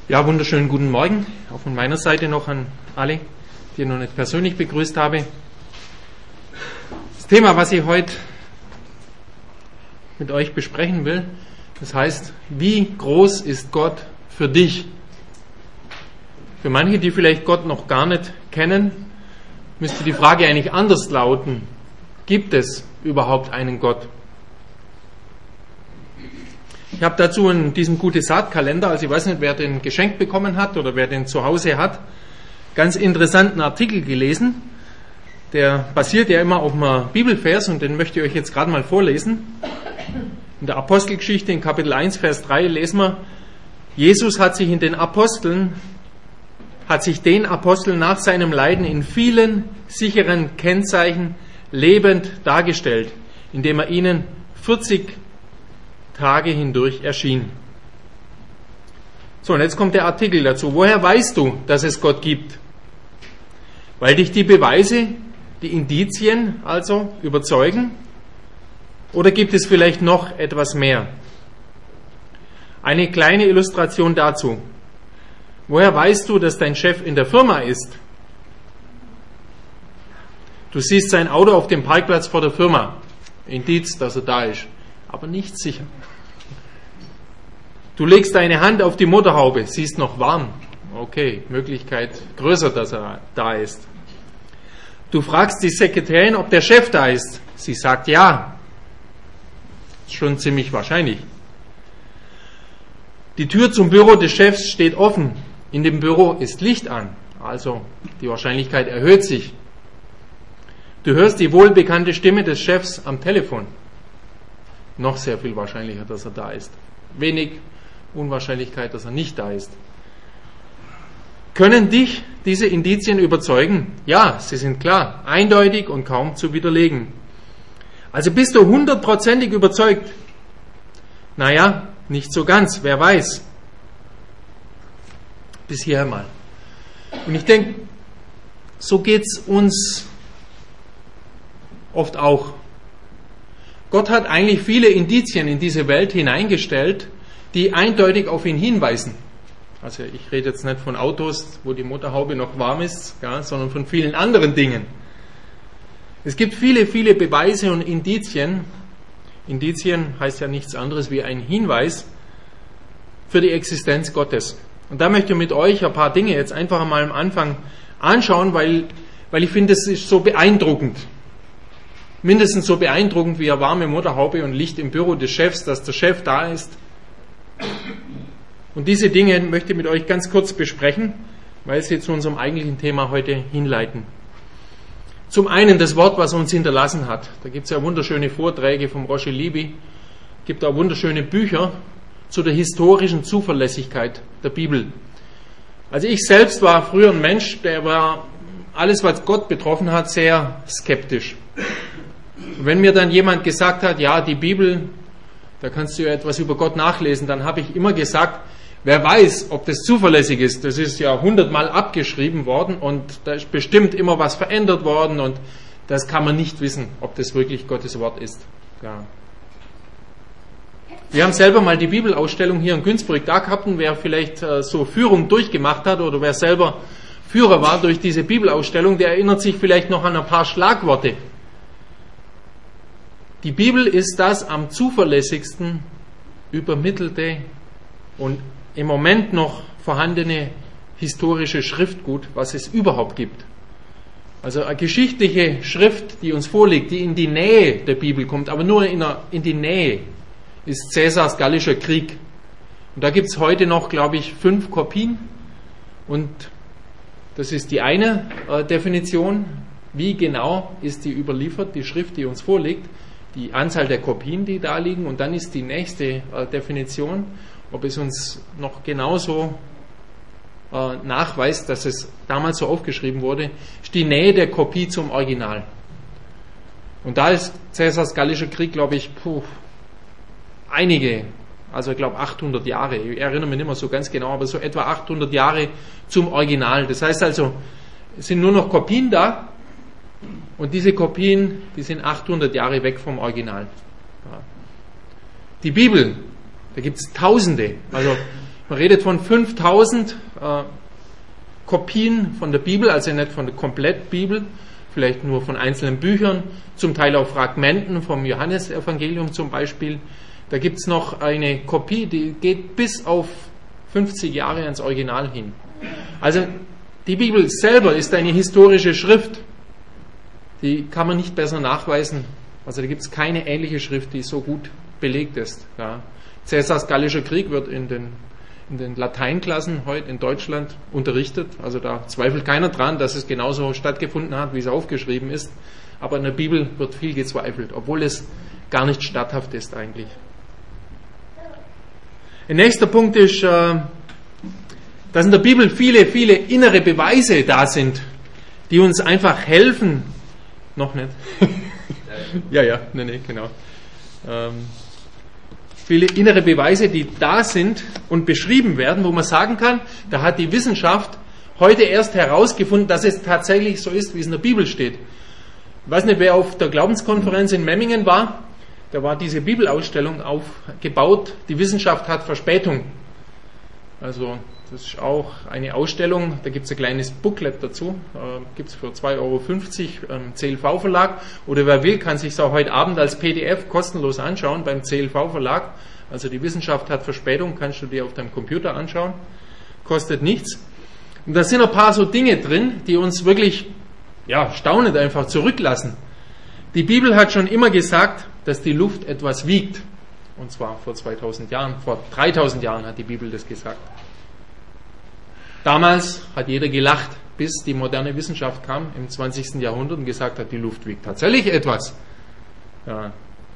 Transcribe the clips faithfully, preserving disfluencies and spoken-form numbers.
Ja, wunderschönen guten Morgen, auch von meiner Seite noch an alle, die ich noch nicht persönlich begrüßt habe. Das Thema, was ich heute mit euch besprechen will, das heißt, wie groß ist Gott für dich? Für manche, die vielleicht Gott noch gar nicht kennen, müsste die Frage eigentlich anders lauten: Gibt es überhaupt einen Gott? Ich habe dazu in diesem Gute-Saat-Kalender, also ich weiß nicht, wer den geschenkt bekommen hat oder wer den zu Hause hat, ganz interessanten Artikel gelesen. Der basiert ja immer auf einem Bibelvers und den möchte ich euch jetzt gerade mal vorlesen. In der Apostelgeschichte in Kapitel eins, Vers drei lesen wir: Jesus hat sich in den Aposteln, hat sich den Aposteln nach seinem Leiden in vielen sicheren Kennzeichen lebend dargestellt, indem er ihnen vierzig Tage hindurch erschien. So, und jetzt kommt der Artikel dazu. Woher weißt du, dass es Gott gibt? Weil dich die Beweise, die Indizien also überzeugen? Oder gibt es vielleicht noch etwas mehr? Eine kleine Illustration dazu. Woher weißt du, dass dein Chef in der Firma ist? Du siehst sein Auto auf dem Parkplatz vor der Firma. Indiz, dass er da ist. Aber nicht sicher. Du legst deine Hand auf die Motorhaube, sie ist noch warm. Okay, Möglichkeit größer, dass er da ist. Du fragst die Sekretärin, ob der Chef da ist. Sie sagt ja. Ist schon ziemlich wahrscheinlich. Die Tür zum Büro des Chefs steht offen. In dem Büro ist Licht an. Also die Wahrscheinlichkeit erhöht sich. Du hörst die wohlbekannte Stimme des Chefs am Telefon. Noch sehr viel wahrscheinlicher, dass er da ist. Wenig Unwahrscheinlichkeit, dass er nicht da ist. Können dich diese Indizien überzeugen? Ja, sie sind klar, eindeutig und kaum zu widerlegen. Also bist du hundertprozentig überzeugt? Naja, nicht so ganz, wer weiß. Bis hierher mal. Und ich denke, so geht es uns oft auch. Gott hat eigentlich viele Indizien in diese Welt hineingestellt, die eindeutig auf ihn hinweisen. Also ich rede jetzt nicht von Autos, wo die Motorhaube noch warm ist, ja, sondern von vielen anderen Dingen. Es gibt viele, viele Beweise und Indizien. Indizien heißt ja nichts anderes wie ein Hinweis für die Existenz Gottes. Und da möchte ich mit euch ein paar Dinge jetzt einfach mal am Anfang anschauen, weil, weil ich finde, es ist so beeindruckend. Mindestens so beeindruckend wie eine warme Motorhaube und Licht im Büro des Chefs, dass der Chef da ist. Und diese Dinge möchte ich mit euch ganz kurz besprechen, weil sie zu unserem eigentlichen Thema heute hinleiten. Zum einen das Wort, was er uns hinterlassen hat. Da gibt es ja wunderschöne Vorträge vom Roger Libby, gibt auch wunderschöne Bücher zu der historischen Zuverlässigkeit der Bibel. Also ich selbst war früher ein Mensch, der war alles, was Gott betroffen hat, sehr skeptisch. Und wenn mir dann jemand gesagt hat, ja, die Bibel, da kannst du ja etwas über Gott nachlesen, dann habe ich immer gesagt, wer weiß, ob das zuverlässig ist. Das ist ja hundertmal abgeschrieben worden und da ist bestimmt immer was verändert worden und das kann man nicht wissen, ob das wirklich Gottes Wort ist. Ja. Wir haben selber mal die Bibelausstellung hier in Günzburg da gehabt und wer vielleicht äh, so Führung durchgemacht hat oder wer selber Führer war durch diese Bibelausstellung, der erinnert sich vielleicht noch an ein paar Schlagworte. Die Bibel ist das am zuverlässigsten übermittelte und im Moment noch vorhandene historische Schriftgut, was es überhaupt gibt. Also eine geschichtliche Schrift, die uns vorliegt, die in die Nähe der Bibel kommt, aber nur in, der, in die Nähe, ist Caesars Gallischer Krieg. Und da gibt es heute noch, glaube ich, fünf Kopien. Und das ist die eine äh, Definition. Wie genau ist die überliefert, die Schrift, die uns vorliegt? Die Anzahl der Kopien, die da liegen, und dann ist die nächste äh, Definition, ob es uns noch genauso äh, nachweist, dass es damals so aufgeschrieben wurde, ist die Nähe der Kopie zum Original. Und da ist Caesars Gallischer Krieg, glaube ich, puh, einige, also ich glaube achthundert Jahre, ich erinnere mich nicht mehr so ganz genau, aber so etwa achthundert Jahre zum Original. Das heißt also, es sind nur noch Kopien da, und diese Kopien, die sind achthundert Jahre weg vom Original. Ja. Die Bibel, da gibt es Tausende. Also Man redet von fünftausend äh, Kopien von der Bibel, also nicht von der Komplettbibel, vielleicht nur von einzelnen Büchern, zum Teil auch Fragmenten vom Johannesevangelium zum Beispiel. Da gibt es noch eine Kopie, die geht bis auf fünfzig Jahre ans Original hin. Also die Bibel selber ist eine historische Schrift, die kann man nicht besser nachweisen. Also da gibt es keine ähnliche Schrift, die so gut belegt ist. Ja. Cäsars Gallischer Krieg wird in den, in den Lateinklassen heute in Deutschland unterrichtet. Also da zweifelt keiner dran, dass es genauso stattgefunden hat, wie es aufgeschrieben ist. Aber in der Bibel wird viel gezweifelt, obwohl es gar nicht statthaft ist eigentlich. Der nächste Punkt ist, dass in der Bibel viele, viele innere Beweise da sind, die uns einfach helfen. Noch nicht? ja, ja, nee, nee, genau. Ähm, viele innere Beweise, die da sind und beschrieben werden, wo man sagen kann, da hat die Wissenschaft heute erst herausgefunden, dass es tatsächlich so ist, wie es in der Bibel steht. Ich weiß nicht, wer auf der Glaubenskonferenz in Memmingen war. Da war diese Bibelausstellung aufgebaut, die Wissenschaft hat Verspätung. Also das ist auch eine Ausstellung, da gibt es ein kleines Booklet dazu, äh, gibt es für zwei Euro fünfzig im C L V-Verlag. Oder wer will, kann sich es auch heute Abend als P D F kostenlos anschauen beim C L V-Verlag. Also die Wissenschaft hat Verspätung, kannst du dir auf deinem Computer anschauen. Kostet nichts. Und da sind ein paar so Dinge drin, die uns wirklich ja, staunend einfach zurücklassen. Die Bibel hat schon immer gesagt, dass die Luft etwas wiegt. Und zwar vor zweitausend Jahren, vor dreitausend Jahren hat die Bibel das gesagt. Damals hat jeder gelacht, bis die moderne Wissenschaft kam im zwanzigsten Jahrhundert und gesagt hat, die Luft wiegt tatsächlich etwas. Ja.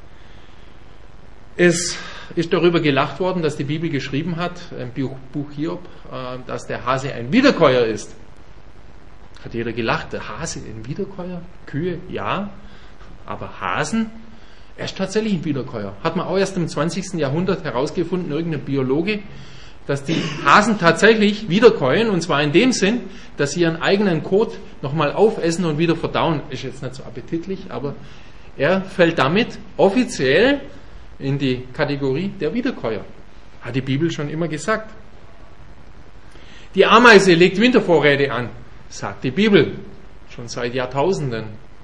Es ist darüber gelacht worden, dass die Bibel geschrieben hat, im Buch Hiob, dass der Hase ein Wiederkäuer ist. Hat jeder gelacht, der Hase ein Wiederkäuer? Kühe? Ja. Aber Hasen? Er ist tatsächlich ein Wiederkäuer. Hat man auch erst im zwanzigsten Jahrhundert herausgefunden, irgendein Biologe, dass die Hasen tatsächlich wiederkäuen, und zwar in dem Sinn, dass sie ihren eigenen Kot nochmal aufessen und wieder verdauen. Ist jetzt nicht so appetitlich, aber er fällt damit offiziell in die Kategorie der Wiederkäuer. Hat die Bibel schon immer gesagt. Die Ameise legt Wintervorräte an, sagt die Bibel, schon seit Jahrtausenden.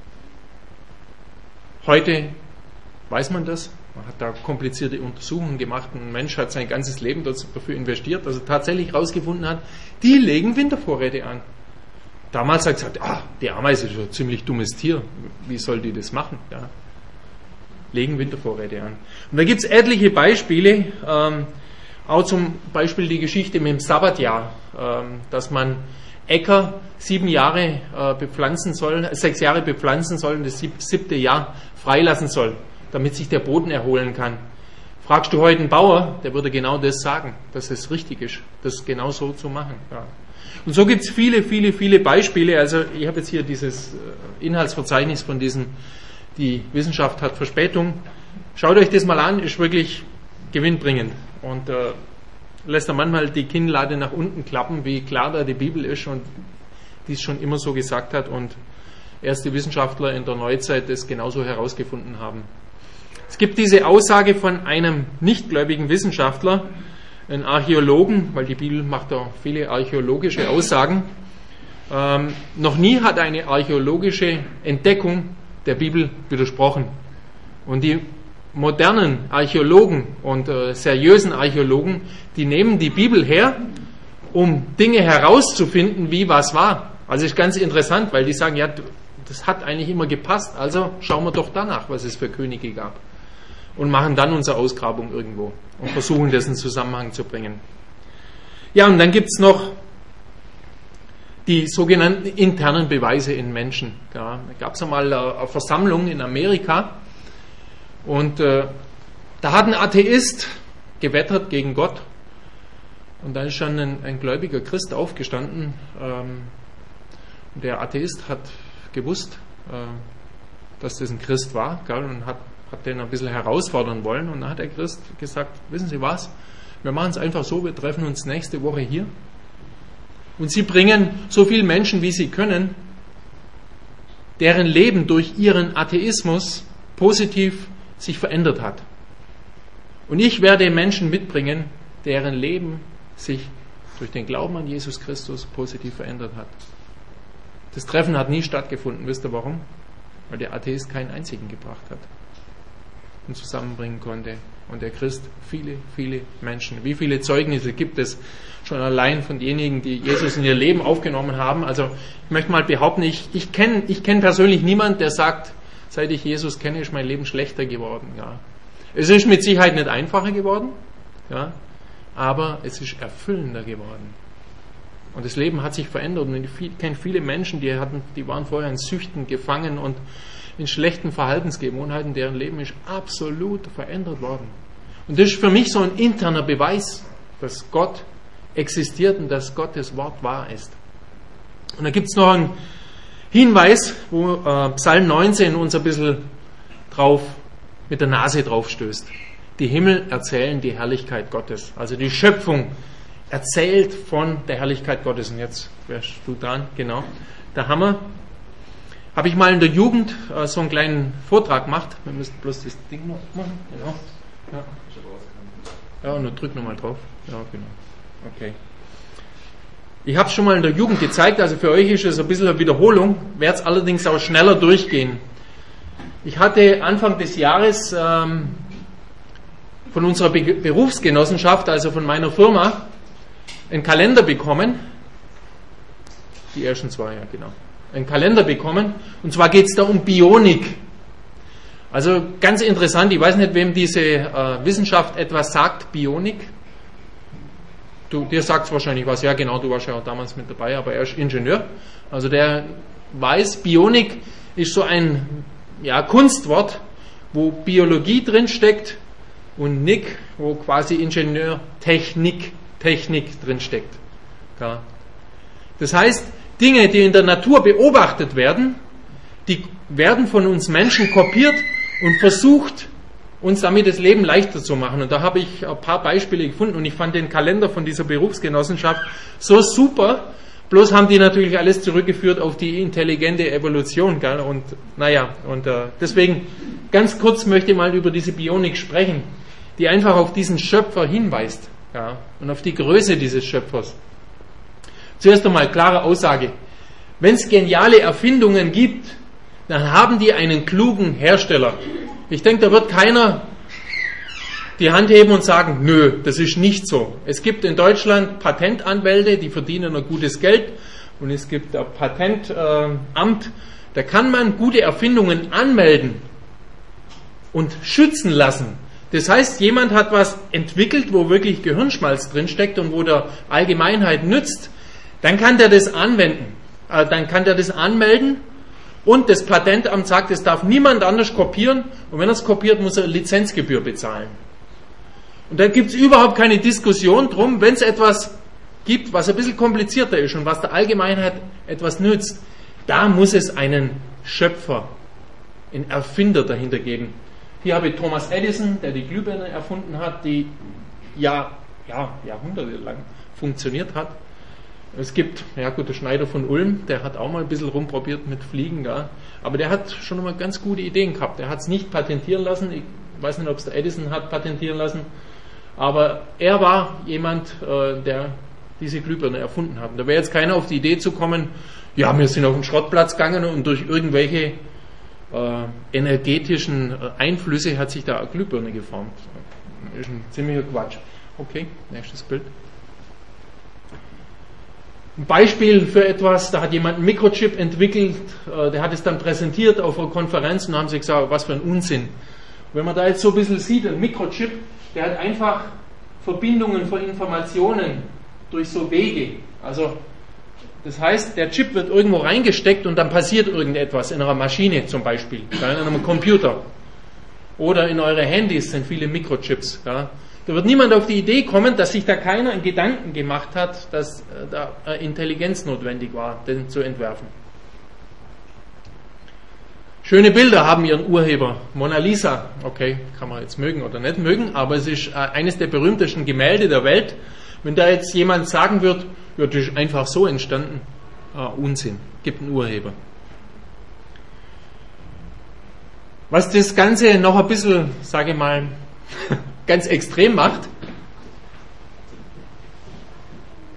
Heute weiß man das. Man hat da komplizierte Untersuchungen gemacht. Ein Mensch hat sein ganzes Leben dafür investiert, dass er tatsächlich herausgefunden hat, die legen Wintervorräte an. Damals hat er gesagt, ah, die Ameise ist ein ziemlich dummes Tier. Wie soll die das machen? Ja. Legen Wintervorräte an. Und da gibt es etliche Beispiele. Ähm, auch zum Beispiel die Geschichte mit dem Sabbatjahr, ähm, dass man Äcker sieben Jahre äh, bepflanzen soll, sechs Jahre bepflanzen soll und das sieb, siebte Jahr freilassen soll, damit sich der Boden erholen kann. Fragst du heute einen Bauer, der würde genau das sagen, dass es richtig ist, das genau so zu machen. Ja. Und so gibt es viele, viele, viele Beispiele. Also ich habe jetzt hier dieses Inhaltsverzeichnis von diesem, die Wissenschaft hat Verspätung. Schaut euch das mal an, ist wirklich gewinnbringend. Und äh, lässt er manchmal die Kinnlade nach unten klappen, wie klar da die Bibel ist und dies schon immer so gesagt hat und erste Wissenschaftler in der Neuzeit das genauso herausgefunden haben. Es gibt diese Aussage von einem nichtgläubigen Wissenschaftler, einem Archäologen, weil die Bibel macht da viele archäologische Aussagen. Ähm, noch nie hat eine archäologische Entdeckung der Bibel widersprochen. Und die modernen Archäologen und äh, seriösen Archäologen, die nehmen die Bibel her, um Dinge herauszufinden, wie was war. Also ist ganz interessant, weil die sagen, ja, das hat eigentlich immer gepasst, also schauen wir doch danach, was es für Könige gab. Und machen dann unsere Ausgrabung irgendwo und versuchen, das in Zusammenhang zu bringen. Ja, und dann gibt es noch die sogenannten internen Beweise in Menschen. Ja, da gab es einmal eine Versammlung in Amerika und äh, da hat ein Atheist gewettert gegen Gott und dann ist schon ein, ein gläubiger Christ aufgestanden. Ähm, der Atheist hat gewusst, äh, dass das ein Christ war, gell, und hat, hat den ein bisschen herausfordern wollen und dann hat der Christ gesagt, wissen Sie was, wir machen es einfach so, wir treffen uns nächste Woche hier und Sie bringen so viele Menschen, wie Sie können, deren Leben durch ihren Atheismus positiv sich verändert hat. Und ich werde Menschen mitbringen, deren Leben sich durch den Glauben an Jesus Christus positiv verändert hat. Das Treffen hat nie stattgefunden. Wisst ihr warum? Weil der Atheist keinen einzigen gebracht hat und zusammenbringen konnte. Und der Christ viele, viele Menschen. Wie viele Zeugnisse gibt es schon allein von denjenigen, die Jesus in ihr Leben aufgenommen haben? Also ich möchte mal behaupten, ich, ich kenne ich kenn persönlich niemanden, der sagt, seit ich Jesus kenne, ist mein Leben schlechter geworden. Ja. Es ist mit Sicherheit nicht einfacher geworden, ja, aber es ist erfüllender geworden. Und das Leben hat sich verändert. Und ich kenne viele Menschen, die, hatten, die waren vorher in Süchten gefangen und in schlechten Verhaltensgewohnheiten, deren Leben ist absolut verändert worden. Und das ist für mich so ein interner Beweis, dass Gott existiert und dass Gottes Wort wahr ist. Und da gibt es noch einen Hinweis, wo äh, Psalm neunzehn uns ein bisschen drauf, mit der Nase drauf stößt. Die Himmel erzählen die Herrlichkeit Gottes. Also die Schöpfung erzählt von der Herrlichkeit Gottes. Und jetzt wärst du dran, genau. Da haben wir Habe ich mal in der Jugend äh, so einen kleinen Vortrag gemacht. Wir müssen bloß das Ding noch machen. Genau. Ja, ja, und dann drück nochmal drauf. Ja, genau. Okay. Ich habe es schon mal in der Jugend gezeigt, also für euch ist es ein bisschen eine Wiederholung, werde es allerdings auch schneller durchgehen. Ich hatte Anfang des Jahres ähm, von unserer Be- Berufsgenossenschaft, also von meiner Firma, einen Kalender bekommen. Die ersten zwei, ja genau. Einen Kalender bekommen, und zwar geht es da um Bionik. Also ganz interessant, ich weiß nicht, wem diese äh, Wissenschaft etwas sagt, Bionik. Du, dir sagt es wahrscheinlich was, ja genau, du warst ja auch damals mit dabei, aber er ist Ingenieur. Also der weiß, Bionik ist so ein ja, Kunstwort, wo Biologie drin steckt und Nick, wo quasi Ingenieurtechnik Technik drin steckt. Ja. Das heißt, Dinge, die in der Natur beobachtet werden, die werden von uns Menschen kopiert und versucht, uns damit das Leben leichter zu machen. Und da habe ich ein paar Beispiele gefunden und ich fand den Kalender von dieser Berufsgenossenschaft so super, bloß haben die natürlich alles zurückgeführt auf die intelligente Evolution. Gell? Und naja, und äh, deswegen ganz kurz möchte ich mal über diese Bionik sprechen, die einfach auf diesen Schöpfer hinweist, ja, und auf die Größe dieses Schöpfers. Zuerst einmal klare Aussage. Wenn es geniale Erfindungen gibt, dann haben die einen klugen Hersteller. Ich denke, da wird keiner die Hand heben und sagen, nö, das ist nicht so. Es gibt in Deutschland Patentanwälte, die verdienen ein gutes Geld, und es gibt ein Patentamt, da kann man gute Erfindungen anmelden und schützen lassen. Das heißt, jemand hat was entwickelt, wo wirklich Gehirnschmalz drinsteckt und wo der Allgemeinheit nützt, dann kann der das anwenden, äh, dann kann der das anmelden, und das Patentamt sagt, es darf niemand anders kopieren, und wenn er es kopiert, muss er eine Lizenzgebühr bezahlen. Und da gibt es überhaupt keine Diskussion drum, wenn es etwas gibt, was ein bisschen komplizierter ist und was der Allgemeinheit etwas nützt, da muss es einen Schöpfer, einen Erfinder dahinter geben. Hier habe ich Thomas Edison, der die Glühbirne erfunden hat, die ja, ja, jahrhundertelang funktioniert hat. Es gibt, ja gut, der Schneider von Ulm, der hat auch mal ein bisschen rumprobiert mit Fliegen, ja. Aber der hat schon mal ganz gute Ideen gehabt. Der hat es nicht patentieren lassen, ich weiß nicht, ob es der Edison hat patentieren lassen, aber er war jemand, äh, der diese Glühbirne erfunden hat. Und da wäre jetzt keiner auf die Idee zu kommen, ja, wir sind auf den Schrottplatz gegangen und durch irgendwelche äh, energetischen äh, Einflüsse hat sich da eine Glühbirne geformt. Das ist ein ziemlicher Quatsch. Okay, nächstes Bild. Ein Beispiel für etwas, da hat jemand einen Mikrochip entwickelt, äh, der hat es dann präsentiert auf einer Konferenz und da haben sie gesagt, was für ein Unsinn. Und wenn man da jetzt so ein bisschen sieht, ein Mikrochip, der hat einfach Verbindungen von Informationen durch so Wege. Also das heißt, der Chip wird irgendwo reingesteckt und dann passiert irgendetwas in einer Maschine zum Beispiel, in einem Computer. Oder in eure Handys sind viele Mikrochips. Ja. Da wird niemand auf die Idee kommen, dass sich da keiner einen Gedanken gemacht hat, dass äh, da äh, Intelligenz notwendig war, den zu entwerfen. Schöne Bilder haben ihren Urheber. Mona Lisa, okay, kann man jetzt mögen oder nicht mögen, aber es ist äh, eines der berühmtesten Gemälde der Welt. Wenn da jetzt jemand sagen wird, ja, das ist einfach so entstanden, ah, Unsinn, gibt einen Urheber. Was das Ganze noch ein bisschen, sage ich mal, ganz extrem macht,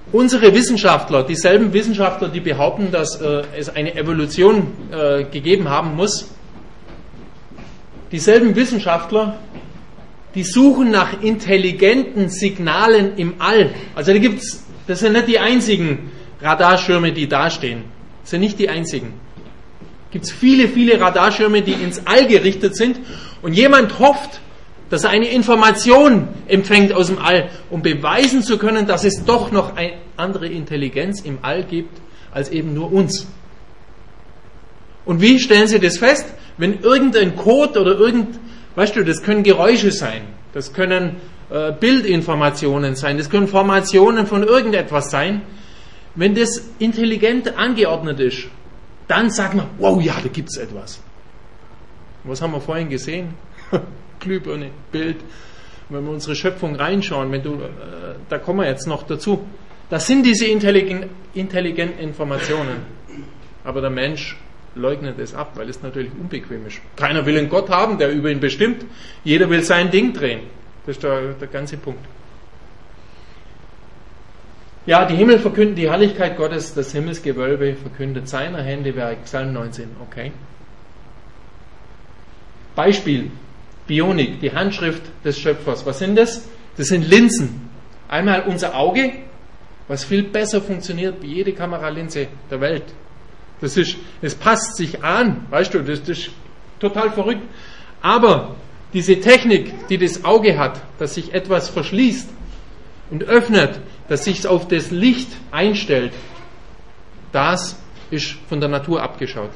Unsere Wissenschaftler, dieselben Wissenschaftler, die behaupten, dass äh, es eine Evolution äh, gegeben haben muss, dieselben Wissenschaftler, die suchen nach intelligenten Signalen im All. Also da gibt's, das sind nicht die einzigen Radarschirme, die da stehen. Das sind nicht die einzigen. Es gibt viele, viele Radarschirme, die ins All gerichtet sind und jemand hofft, dass er eine Information empfängt aus dem All, um beweisen zu können, dass es doch noch eine andere Intelligenz im All gibt, als eben nur uns. Und wie stellen Sie das fest? Wenn irgendein Code oder irgend, weißt du, das können Geräusche sein, das können äh, Bildinformationen sein, das können Formationen von irgendetwas sein. Wenn das intelligent angeordnet ist, dann sagt man, wow, ja, da gibt es etwas. Was haben wir vorhin gesehen? Glühbirne, Bild. Wenn wir unsere Schöpfung reinschauen, wenn du, äh, da kommen wir jetzt noch dazu. Das sind diese intelligent, intelligenten Informationen. Aber der Mensch leugnet es ab, weil es natürlich unbequem ist. Keiner will einen Gott haben, der über ihn bestimmt. Jeder will sein Ding drehen. Das ist der, der ganze Punkt. Ja, die Himmel verkünden die Herrlichkeit Gottes, das Himmelsgewölbe verkündet seiner Hände Werk. Psalm neunzehn, okay. Beispiel. Bionik, die Handschrift des Schöpfers. Was sind das? Das sind Linsen. Einmal unser Auge, was viel besser funktioniert wie jede Kameralinse der Welt. Das ist, es passt sich an, weißt du, das, das ist total verrückt. Aber diese Technik, die das Auge hat, dass sich etwas verschließt und öffnet, dass sich auf das Licht einstellt, das ist von der Natur abgeschaut.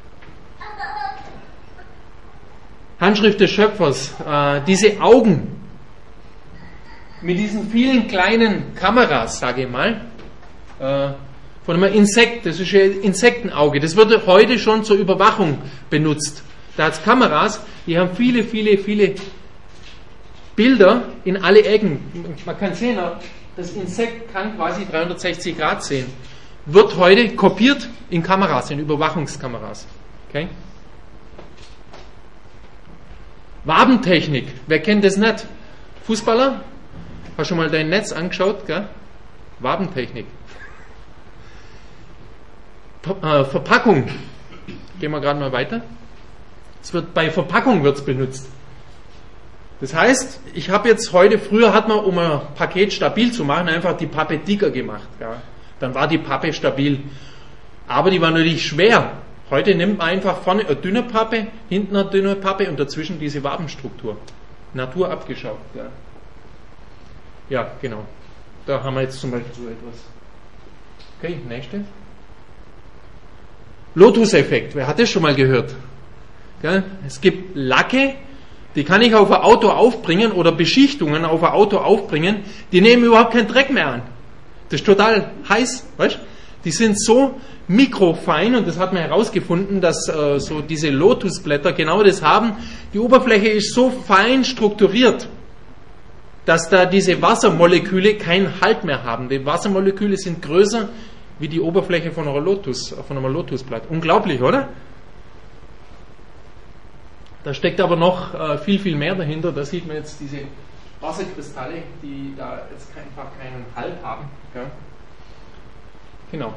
Handschrift des Schöpfers, äh, diese Augen mit diesen vielen kleinen Kameras, sage ich mal, äh, von einem Insekt, das ist ein Insektenauge, das wird heute schon zur Überwachung benutzt. Da hat es Kameras, die haben viele, viele, viele Bilder in alle Ecken. Man kann sehen, das Insekt kann quasi dreihundertsechzig Grad sehen. Wird heute kopiert in Kameras, in Überwachungskameras. Okay? Wabentechnik, wer kennt das nicht? Fußballer? Hast du schon mal dein Netz angeschaut? Gell? Wabentechnik. Ver- äh, Verpackung. Gehen wir gerade mal weiter. Es wird, bei Verpackung wird es benutzt. Das heißt, ich habe jetzt heute, früher hat man, um ein Paket stabil zu machen, einfach die Pappe dicker gemacht. Ja. Dann war die Pappe stabil. Aber die war natürlich schwer. Heute nimmt man einfach vorne eine dünne Pappe, hinten eine dünne Pappe und dazwischen diese Wabenstruktur. Natur abgeschaut. Ja, ja genau. Da haben wir jetzt zum Beispiel so etwas. Okay, nächste. Lotus-Effekt. Wer hat das schon mal gehört? Ja, es gibt Lacke, die kann ich auf ein Auto aufbringen oder Beschichtungen auf ein Auto aufbringen, die nehmen überhaupt keinen Dreck mehr an. Das ist total heiß, weißt? Die sind so mikrofein und das hat man herausgefunden, dass äh, so diese Lotusblätter genau das haben. Die Oberfläche ist so fein strukturiert, dass da diese Wassermoleküle keinen Halt mehr haben. Die Wassermoleküle sind größer wie die Oberfläche von einer Lotus, von einem Lotusblatt. Unglaublich, oder? Da steckt aber noch äh, viel, viel mehr dahinter. Da sieht man jetzt diese Wasserkristalle, die da jetzt einfach keinen Halt haben. Ja. Genau.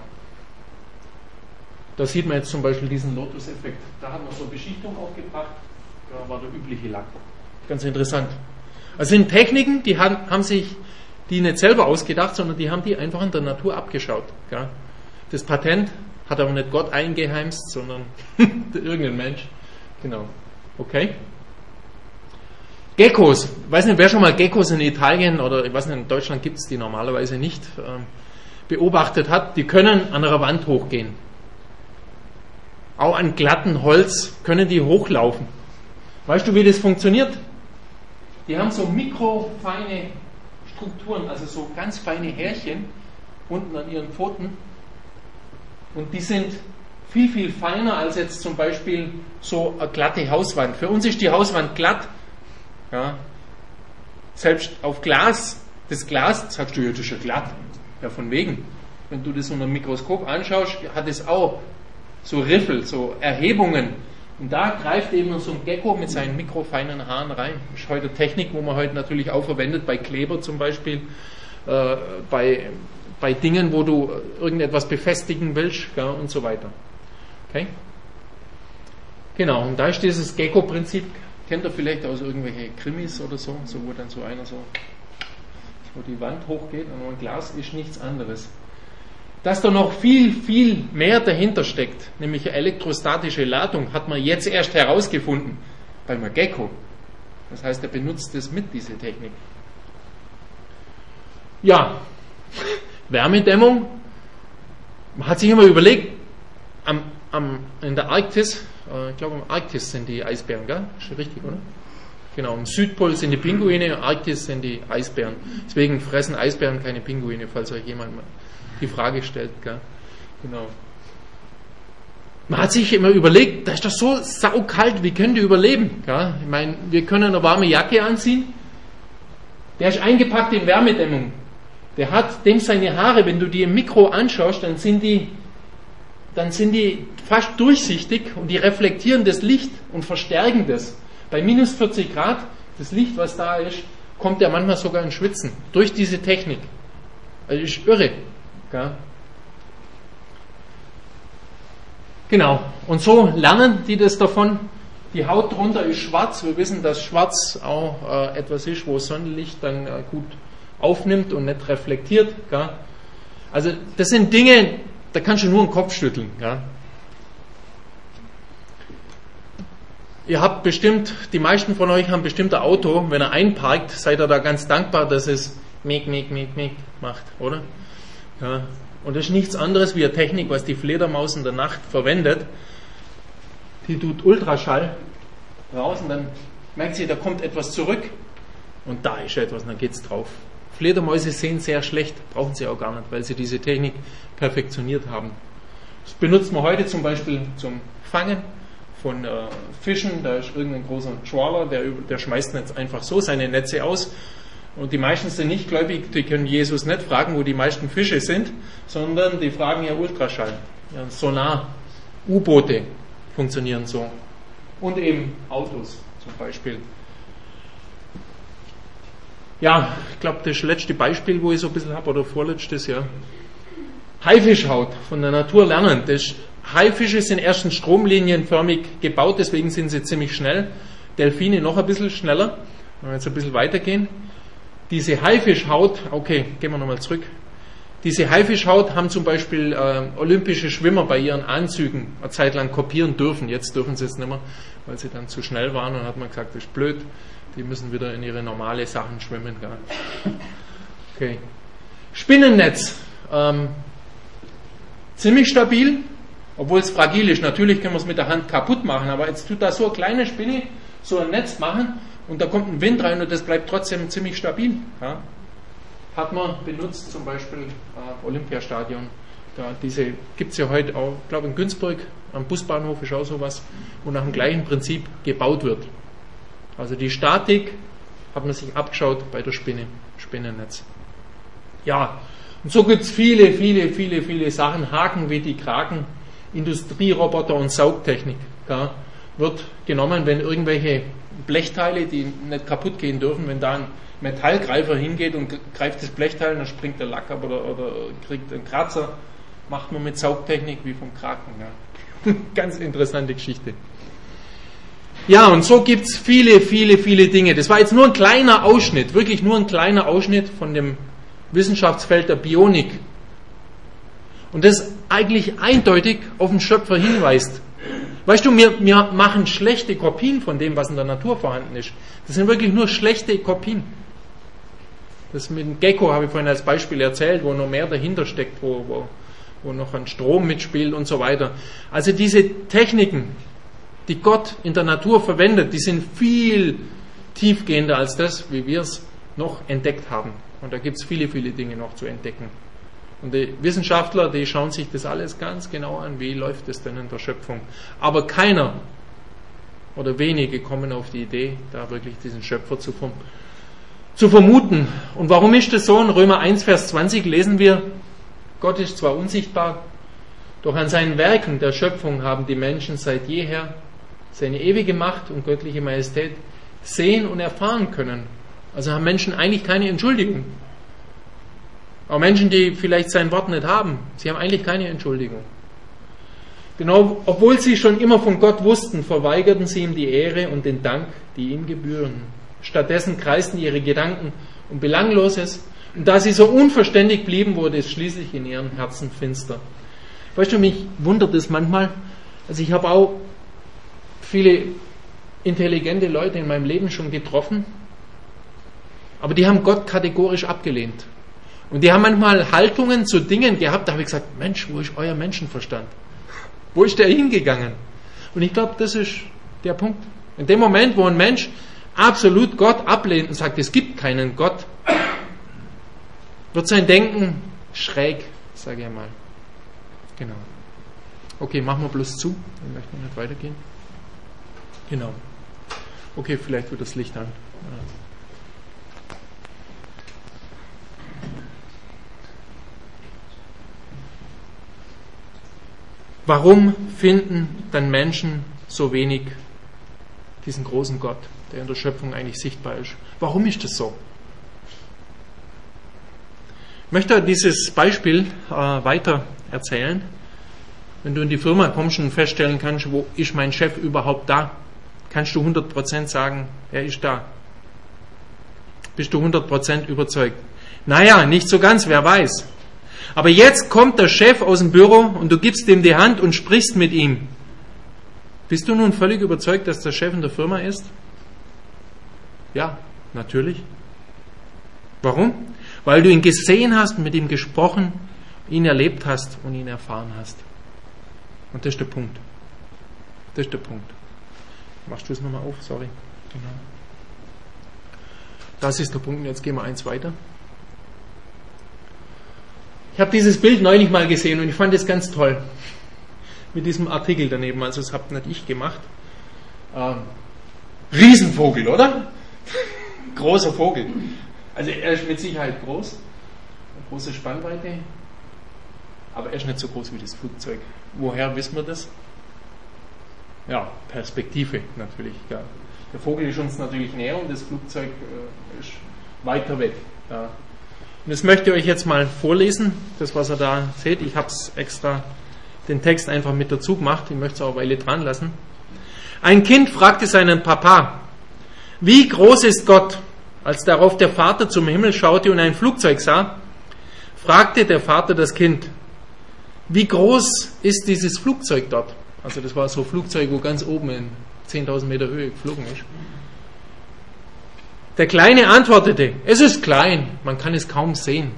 Da sieht man jetzt zum Beispiel diesen Lotus-Effekt. Da hat man so eine Beschichtung aufgebracht. Da war der übliche Lack. Ganz interessant. Also sind Techniken, die haben, haben sich die nicht selber ausgedacht, sondern die haben die einfach in der Natur abgeschaut. Ja. Das Patent hat aber nicht Gott eingeheimst, sondern irgendein Mensch. Genau. Okay. Geckos. Ich weiß nicht, wer schon mal Geckos in Italien oder ich weiß nicht, in Deutschland gibt es die normalerweise nicht, äh, beobachtet hat. Die können an einer Wand hochgehen. Auch an glatten Holz können die hochlaufen. Weißt du, wie das funktioniert? Die haben so mikrofeine Strukturen, also so ganz feine Härchen unten an ihren Pfoten. Und die sind viel, viel feiner als jetzt zum Beispiel so eine glatte Hauswand. Für uns ist die Hauswand glatt. Ja. Selbst auf Glas, das Glas, sagst du, ja, das ist ja glatt. Ja, von wegen. Wenn du das unter dem Mikroskop anschaust, hat es auch so Riffel, so Erhebungen. Und da greift eben so ein Gecko mit seinen mikrofeinen Haaren rein. Das ist heute Technik, wo man heute natürlich auch verwendet, bei Kleber zum Beispiel, äh, bei bei Dingen, wo du irgendetwas befestigen willst, ja, und so weiter. Okay? Genau, und da ist dieses Gecko-Prinzip, kennt ihr vielleicht aus irgendwelchen Krimis oder so, so wo dann so einer so, wo die Wand hochgeht und ein Glas ist nichts anderes. Dass da noch viel, viel mehr dahinter steckt, nämlich eine elektrostatische Ladung, hat man jetzt erst herausgefunden beim Gecko. Das heißt, er benutzt das mit, diese Technik. Ja, Wärmedämmung. Man hat sich immer überlegt, am, am, in der Arktis, äh, ich glaube am Arktis sind die Eisbären, gell? Ist richtig, oder? Genau, am Südpol sind die Pinguine, am Arktis sind die Eisbären. Deswegen fressen Eisbären keine Pinguine, falls euch jemand mal die Frage stellt. Gell? Genau. Man hat sich immer überlegt, da ist doch so saukalt, wie können die überleben? Gell? Ich meine, wir können eine warme Jacke anziehen. Der ist eingepackt in Wärmedämmung. Der hat dem seine Haare, wenn du die im Mikro anschaust, dann sind die, dann sind die fast durchsichtig und die reflektieren das Licht und verstärken das. Bei minus vierzig Grad, das Licht, was da ist, kommt er manchmal sogar in Schwitzen. Durch diese Technik. Also ist irre. Gell? Genau. Und so lernen die das davon. Die Haut drunter ist schwarz. Wir wissen, dass schwarz auch äh, etwas ist, wo Sonnenlicht dann äh, gut aufnimmt und nicht reflektiert. Gell? Also das sind Dinge, da kannst du nur den Kopf schütteln. Gell? Ihr habt bestimmt, die meisten von euch haben bestimmt ein Auto. Wenn er einparkt, seid ihr da ganz dankbar, dass es miek, miek, miek, miek macht, oder? Ja. Und das ist nichts anderes wie eine Technik, was die Fledermaus in der Nacht verwendet. Die tut Ultraschall raus und dann merkt sie, da kommt etwas zurück und da ist etwas und dann geht es drauf. Fledermäuse sehen sehr schlecht, brauchen sie auch gar nicht, weil sie diese Technik perfektioniert haben. Das benutzt man heute zum Beispiel zum Fangen von äh, Fischen. Da ist irgendein großer Trawler, der, der schmeißt jetzt einfach so seine Netze aus. Und die meisten sind nicht gläubig, die können Jesus nicht fragen, wo die meisten Fische sind, sondern die fragen ja Ultraschall. Ja, Sonar, U-Boote funktionieren so. Und eben Autos zum Beispiel. Ja, ich glaube, das letzte Beispiel, wo ich so ein bisschen habe, oder vorletztes, ja. Haifischhaut von der Natur lernen. Das, Haifische sind erstens stromlinienförmig gebaut, deswegen sind sie ziemlich schnell. Delfine noch ein bisschen schneller. Wenn wir jetzt ein bisschen weitergehen. Diese Haifischhaut, okay, gehen wir nochmal zurück. Diese Haifischhaut haben zum Beispiel äh, olympische Schwimmer bei ihren Anzügen eine Zeit lang kopieren dürfen. Jetzt dürfen sie es nicht mehr, weil sie dann zu schnell waren und hat man gesagt, das ist blöd. Die müssen wieder in ihre normale Sachen schwimmen. Gell? Okay. Spinnennetz. Ähm, ziemlich stabil, obwohl es fragil ist. Natürlich können wir es mit der Hand kaputt machen, aber jetzt tut da so eine kleine Spinne so ein Netz machen und da kommt ein Wind rein und das bleibt trotzdem ziemlich stabil. Ja? Hat man benutzt, zum Beispiel äh, Olympiastadion. Da diese gibt es ja heute auch, ich glaube in Günzburg, am Busbahnhof ist auch sowas, wo nach dem gleichen Prinzip gebaut wird. Also die Statik hat man sich abgeschaut bei der Spinne, Spinnennetz. Ja, und so gibt es viele, viele, viele, viele Sachen, Haken wie die Kraken, Industrieroboter und Saugtechnik. Ja, wird genommen, wenn irgendwelche Blechteile, die nicht kaputt gehen dürfen, wenn da ein Metallgreifer hingeht und greift das Blechteil, dann springt der Lack ab oder, oder kriegt einen Kratzer, macht man mit Saugtechnik wie vom Kraken. Ja. Ganz interessante Geschichte. Ja, und so gibt es viele, viele, viele Dinge. Das war jetzt nur ein kleiner Ausschnitt, wirklich nur ein kleiner Ausschnitt von dem Wissenschaftsfeld der Bionik. Und das eigentlich eindeutig auf den Schöpfer hinweist. Weißt du, wir, wir machen schlechte Kopien von dem, was in der Natur vorhanden ist. Das sind wirklich nur schlechte Kopien. Das mit dem Gecko habe ich vorhin als Beispiel erzählt, wo noch mehr dahinter steckt, wo, wo, wo noch ein Strom mitspielt und so weiter. Also diese Techniken, die Gott in der Natur verwendet, die sind viel tiefgehender als das, wie wir es noch entdeckt haben. Und da gibt es viele, viele Dinge noch zu entdecken. Und die Wissenschaftler, die schauen sich das alles ganz genau an, wie läuft es denn in der Schöpfung. Aber keiner oder wenige kommen auf die Idee, da wirklich diesen Schöpfer zu, zu vermuten. Und warum ist das so? In Römer eins, Vers zwanzig lesen wir, Gott ist zwar unsichtbar, doch an seinen Werken der Schöpfung haben die Menschen seit jeher seine ewige Macht und göttliche Majestät sehen und erfahren können. Also haben Menschen eigentlich keine Entschuldigung. Auch Menschen, die vielleicht sein Wort nicht haben, sie haben eigentlich keine Entschuldigung. Genau, obwohl sie schon immer von Gott wussten, verweigerten sie ihm die Ehre und den Dank, die ihm gebühren. Stattdessen kreisten ihre Gedanken um Belangloses. Und da sie so unverständig blieben, wurde es schließlich in ihren Herzen finster. Weißt du, mich wundert es manchmal, also ich habe auch viele intelligente Leute in meinem Leben schon getroffen, aber die haben Gott kategorisch abgelehnt. Und die haben manchmal Haltungen zu Dingen gehabt, da habe ich gesagt, Mensch, wo ist euer Menschenverstand? Wo ist der hingegangen? Und ich glaube, das ist der Punkt. In dem Moment, wo ein Mensch absolut Gott ablehnt und sagt, es gibt keinen Gott, wird sein Denken schräg, sage ich einmal. Genau. Okay, machen wir bloß zu. Ich möchte nicht weitergehen. Genau. Okay, vielleicht wird das Licht an. Ja. Warum finden dann Menschen so wenig diesen großen Gott, der in der Schöpfung eigentlich sichtbar ist? Warum ist das so? Ich möchte dieses Beispiel äh, weiter erzählen. Wenn du in die Firma kommst und feststellen kannst, wo ist mein Chef überhaupt da, kannst du hundert Prozent sagen, er ist da. Bist du hundert Prozent überzeugt? Naja, nicht so ganz, wer weiß. Aber jetzt kommt der Chef aus dem Büro und du gibst ihm die Hand und sprichst mit ihm. Bist du nun völlig überzeugt, dass der Chef in der Firma ist? Ja, natürlich. Warum? Weil du ihn gesehen hast, mit ihm gesprochen, ihn erlebt hast und ihn erfahren hast. Und das ist der Punkt. Das ist der Punkt. Machst du es nochmal auf? Sorry. Genau. Das ist der Punkt. Und jetzt gehen wir eins weiter. Ich habe dieses Bild neulich mal gesehen und ich fand es ganz toll. Mit diesem Artikel daneben. Also das habe nicht ich gemacht. Ähm, Riesenvogel, oder? Großer Vogel. Also er ist mit Sicherheit groß. Eine große Spannweite. Aber er ist nicht so groß wie das Flugzeug. Woher wissen wir das? Ja, Perspektive natürlich. Ja. Der Vogel ist uns natürlich näher und das Flugzeug äh, ist weiter weg. Ja. Und das möchte ich euch jetzt mal vorlesen, das was ihr da seht. Ich habe es extra den Text einfach mit dazu gemacht. Ich möchte es auch eine Weile dran lassen. Ein Kind fragte seinen Papa, wie groß ist Gott? Als darauf der Vater zum Himmel schaute und ein Flugzeug sah, fragte der Vater das Kind, wie groß ist dieses Flugzeug dort? Also das war so ein Flugzeug, wo ganz oben in zehntausend Meter Höhe geflogen ist. Der Kleine antwortete, es ist klein, man kann es kaum sehen.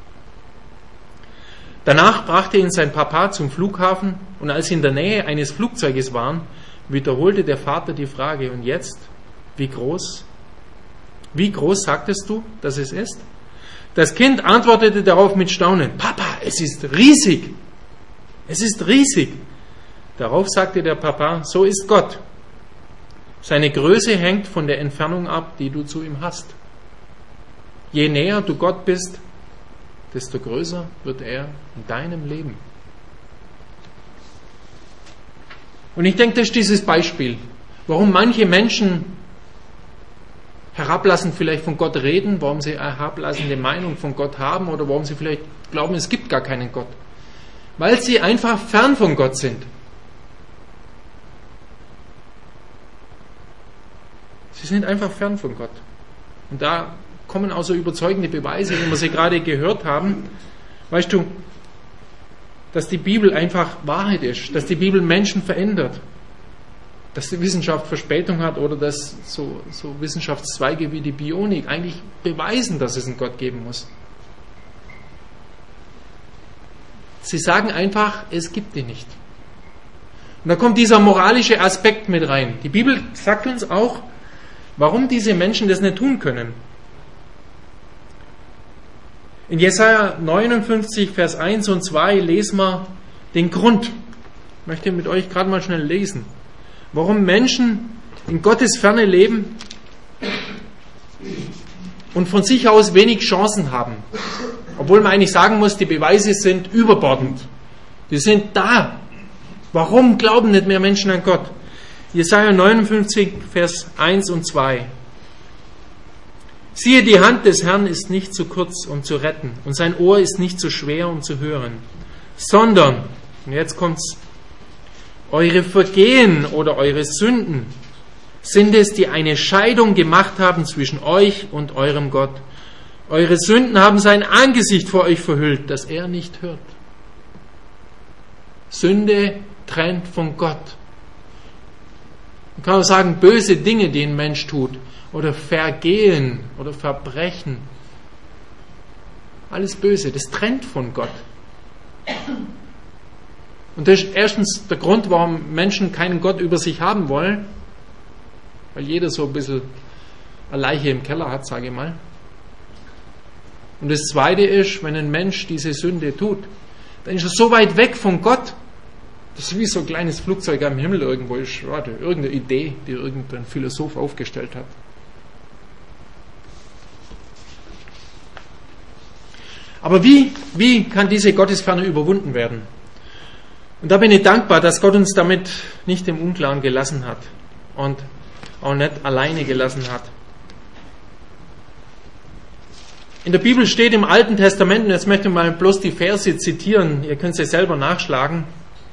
Danach brachte ihn sein Papa zum Flughafen und als sie in der Nähe eines Flugzeuges waren, wiederholte der Vater die Frage, und jetzt, wie groß? Wie groß sagtest du, dass es ist? Das Kind antwortete darauf mit Staunen, Papa, es ist riesig. Es ist riesig. Darauf sagte der Papa, so ist Gott. Seine Größe hängt von der Entfernung ab, die du zu ihm hast. Je näher du Gott bist, desto größer wird er in deinem Leben. Und ich denke, das ist dieses Beispiel, warum manche Menschen herablassend vielleicht von Gott reden, warum sie eine herablassende Meinung von Gott haben oder warum sie vielleicht glauben, es gibt gar keinen Gott. Weil sie einfach fern von Gott sind. Sie sind einfach fern von Gott. Und da kommen auch so überzeugende Beweise, wie wir sie gerade gehört haben. Weißt du, dass die Bibel einfach Wahrheit ist, dass die Bibel Menschen verändert, dass die Wissenschaft Verspätung hat oder dass so, so Wissenschaftszweige wie die Bionik eigentlich beweisen, dass es einen Gott geben muss. Sie sagen einfach, es gibt ihn nicht. Und da kommt dieser moralische Aspekt mit rein. Die Bibel sagt uns auch, warum diese Menschen das nicht tun können. In Jesaja neunundfünfzig, Vers eins und zwei lesen wir den Grund. Ich möchte mit euch gerade mal schnell lesen. Warum Menschen in Gottes Ferne leben und von sich aus wenig Chancen haben. Obwohl man eigentlich sagen muss, die Beweise sind überbordend. Die sind da. Warum glauben nicht mehr Menschen an Gott? Jesaja neunundfünfzig, Vers eins und zwei. Siehe, die Hand des Herrn ist nicht zu kurz, um zu retten, und sein Ohr ist nicht zu schwer, um zu hören, sondern, und jetzt kommt's, eure Vergehen oder eure Sünden sind es, die eine Scheidung gemacht haben zwischen euch und eurem Gott. Eure Sünden haben sein Angesicht vor euch verhüllt, dass er nicht hört. Sünde trennt von Gott. Man kann auch sagen, böse Dinge, die ein Mensch tut, oder Vergehen oder Verbrechen. Alles Böse, das trennt von Gott. Und das ist erstens der Grund, warum Menschen keinen Gott über sich haben wollen, weil jeder so ein bisschen eine Leiche im Keller hat, sage ich mal. Und das Zweite ist, wenn ein Mensch diese Sünde tut, dann ist er so weit weg von Gott, das ist wie so ein kleines Flugzeug am Himmel irgendwo ist, warte, irgendeine Idee, die irgendein Philosoph aufgestellt hat. Aber wie, wie kann diese Gottesferne überwunden werden? Und da bin ich dankbar, dass Gott uns damit nicht im Unklaren gelassen hat und auch nicht alleine gelassen hat. In der Bibel steht im Alten Testament, und jetzt möchte ich mal bloß die Verse zitieren, ihr könnt sie selber nachschlagen,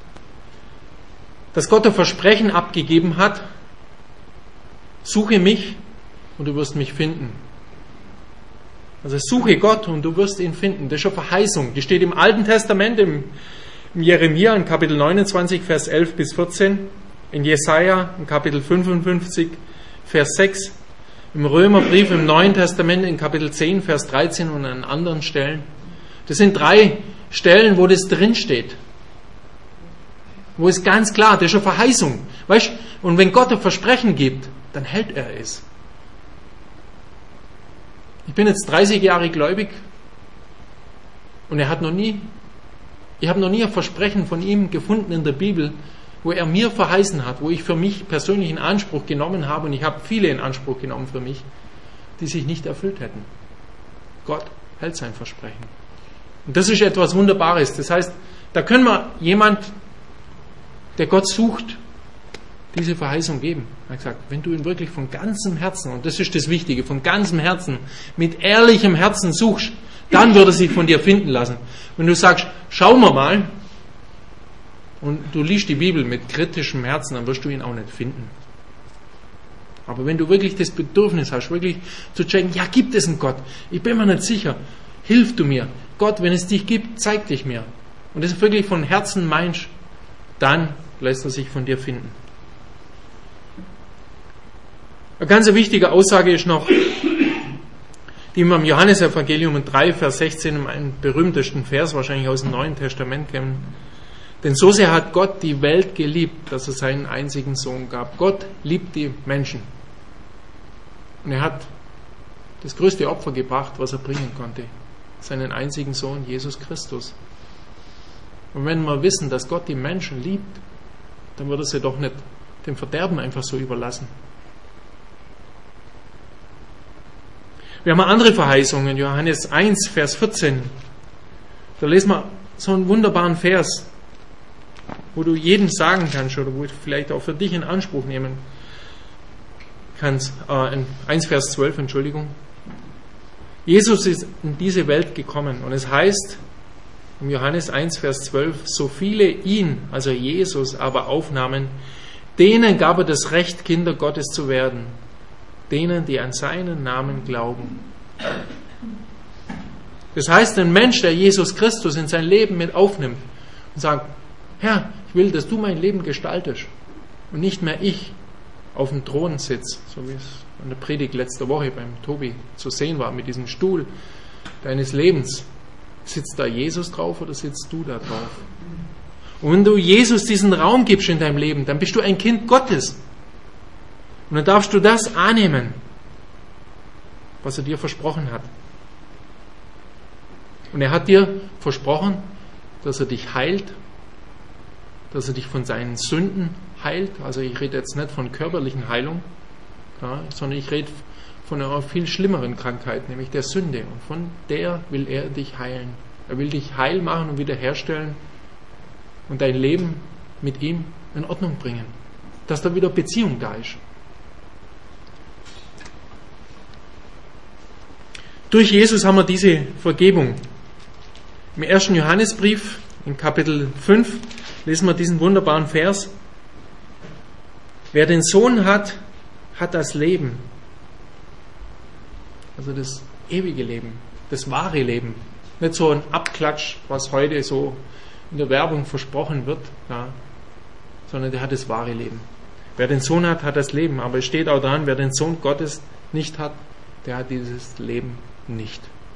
dass Gott ein Versprechen abgegeben hat, suche mich und du wirst mich finden. Also suche Gott und du wirst ihn finden. Das ist eine Verheißung. Die steht im Alten Testament, im, im Jeremia in Kapitel neunundzwanzig, Vers elf bis vierzehn, in Jesaja in Kapitel fünfundfünfzig, Vers sechs, im Römerbrief im Neuen Testament in Kapitel zehn, Vers dreizehn und an anderen Stellen. Das sind drei Stellen, wo das drinsteht. Wo es ganz klar, das ist eine Verheißung. Weißt? Und wenn Gott ein Versprechen gibt, dann hält er es. Ich bin jetzt dreißig Jahre gläubig und er hat noch nie, ich habe noch nie ein Versprechen von ihm gefunden in der Bibel, wo er mir verheißen hat, wo ich für mich persönlich in Anspruch genommen habe, und ich habe viele in Anspruch genommen für mich, die sich nicht erfüllt hätten. Gott hält sein Versprechen. Und das ist etwas Wunderbares. Das heißt, da können wir jemand, der Gott sucht, diese Verheißung geben. Er hat gesagt, wenn du ihn wirklich von ganzem Herzen, und das ist das Wichtige, von ganzem Herzen, mit ehrlichem Herzen suchst, dann wird er sich von dir finden lassen. Wenn du sagst, schauen wir mal, und du liest die Bibel mit kritischem Herzen, dann wirst du ihn auch nicht finden. Aber wenn du wirklich das Bedürfnis hast, wirklich zu checken, ja, gibt es einen Gott? Ich bin mir nicht sicher. Hilf du mir. Gott, wenn es dich gibt, zeig dich mir. Und das wirklich von Herzen meinst, dann lässt er sich von dir finden. Eine ganz wichtige Aussage ist noch, die wir im Johannesevangelium in drei, Vers sechzehn, einen berühmtesten Vers wahrscheinlich aus dem Neuen Testament kennen. Denn so sehr hat Gott die Welt geliebt, dass er seinen einzigen Sohn gab. Gott liebt die Menschen. Und er hat das größte Opfer gebracht, was er bringen konnte. Seinen einzigen Sohn, Jesus Christus. Und wenn wir wissen, dass Gott die Menschen liebt, dann wird er sie doch nicht dem Verderben einfach so überlassen. Wir haben eine andere Verheißung in Johannes eins, Vers vierzehn. Da lesen wir so einen wunderbaren Vers, wo du jedem sagen kannst oder wo du vielleicht auch für dich in Anspruch nehmen kannst. Äh, eins, Vers zwölf, Entschuldigung. Jesus ist in diese Welt gekommen und es heißt im Johannes eins, Vers zwölf, so viele ihn, also Jesus, aber aufnahmen, denen gab er das Recht, Kinder Gottes zu werden, denen, die an seinen Namen glauben. Das heißt, ein Mensch, der Jesus Christus in sein Leben mit aufnimmt und sagt, Herr, ich will, dass du mein Leben gestaltest und nicht mehr ich auf dem Thron sitze, so wie es an der Predigt letzte Woche beim Tobi zu sehen war, mit diesem Stuhl deines Lebens. Sitzt da Jesus drauf oder sitzt du da drauf? Und wenn du Jesus diesen Raum gibst in deinem Leben, dann bist du ein Kind Gottes. Und dann darfst du das annehmen, was er dir versprochen hat. Und er hat dir versprochen, dass er dich heilt, dass er dich von seinen Sünden heilt. Also ich rede jetzt nicht von körperlichen Heilung, ja, sondern ich rede von einer viel schlimmeren Krankheit, nämlich der Sünde. Und von der will er dich heilen. Er will dich heil machen und wiederherstellen und dein Leben mit ihm in Ordnung bringen. Dass da wieder Beziehung da ist. Durch Jesus haben wir diese Vergebung. Im ersten Johannesbrief, in Kapitel fünf, lesen wir diesen wunderbaren Vers. Wer den Sohn hat, hat das Leben. Also das ewige Leben, das wahre Leben. Nicht so ein Abklatsch, was heute so in der Werbung versprochen wird, ja, sondern der hat das wahre Leben. Wer den Sohn hat, hat das Leben. Aber es steht auch dran, wer den Sohn Gottes nicht hat, der hat dieses Leben nicht.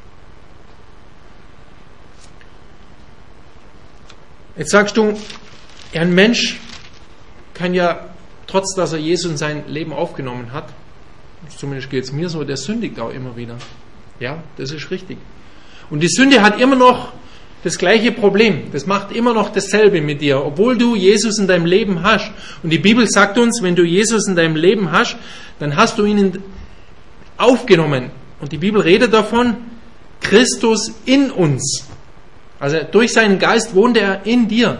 Jetzt sagst du, ja, ein Mensch kann ja, trotz dass er Jesus in sein Leben aufgenommen hat, zumindest geht es mir so, der sündigt auch immer wieder. Ja, das ist richtig. Und die Sünde hat immer noch das gleiche Problem. Das macht immer noch dasselbe mit dir, obwohl du Jesus in deinem Leben hast. Und die Bibel sagt uns, wenn du Jesus in deinem Leben hast, dann hast du ihn aufgenommen. Und die Bibel redet davon, Christus in uns. Also durch seinen Geist wohnt er in dir.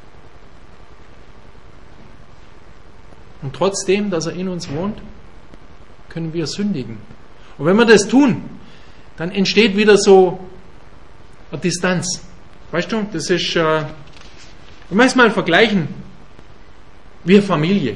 Und trotzdem, dass er in uns wohnt, können wir sündigen. Und wenn wir das tun, dann entsteht wieder so eine Distanz. Weißt du, das ist, äh, wir müssen es mal vergleichen, wie eine Familie.